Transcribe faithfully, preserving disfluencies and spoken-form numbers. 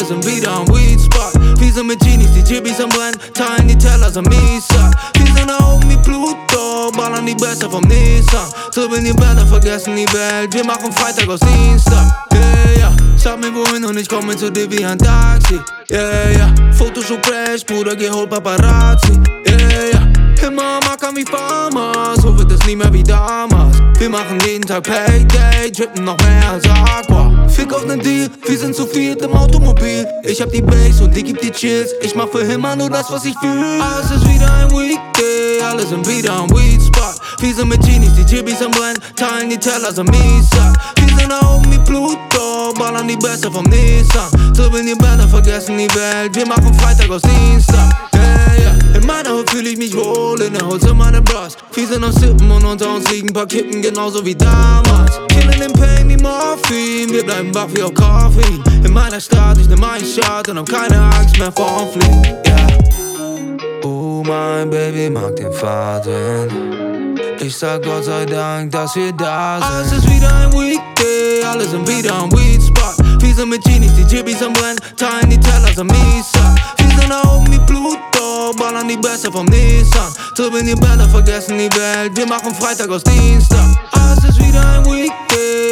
alle sind wieder am Weed-Spot. Wir sind mit Genies, die Chibbis am Brennen, teilen die Teller, sind mies satt. Wir sind da oben wie Pluto, ballern die Beste vom Nissan. Dribbeln die Bälle, vergessen die Welt, wir machen Freitag aus Dienstag. Yeah, yeah, sag mir wohin und ich komme zu dir wie ein Taxi. Yeah, yeah, Photoshop Crash, Bruder, geholt Paparazzi. Yeah, yeah, immer am Ackern wie Farmers, so wird es nie mehr wie damals. Wir machen jeden Tag Payday, drippen noch mehr als Aqua. Fick auf nen Deal, wir sind zu viert im Automobil. Ich hab die Bass und die gibt die Chills. Ich mach für immer nur das, was ich fühl. Alles ist wieder ein Weekday, alle sind wieder am Weed-Spot. Wir sind mit Genies, die Chibbis am Brennen, teilen die Teller, sind mies satt. Wir sind da oben wie Pluto, ballern die Beste vom Nissan. Dribbeln die Bälle, vergessen die Welt, wir machen Freitag aus Dienstag. Yeah, yeah. In meiner Hut fühl ich mich wohl, in der Hut sind meine Bros. Wir sind am Sippen und unter uns liegen paar Kippen, genauso wie damals. Killen den Pain wie Morphin, wir bleiben wach wie auf Koffein. In meiner Stadt, ich nehm einen Shot und hab keine Angst mehr vorm Fliegen. Yeah. Oh, mein Baby mag den Faden. Ich sag Gott sei Dank, dass wir da sind. Alles ist wieder ein Weekday, alle sind wieder am Weed-Spot. Wir sind mit Genies, die Chibbis am Brennen, teilen die Teller, sind mies satt. Wir sind da oben wie Pluto, ballern die Beste vom Nissan. Dribbeln die Bälle, vergessen die Welt, wir machen Freitag aus Dienstag. Alles ist wieder ein Weekday,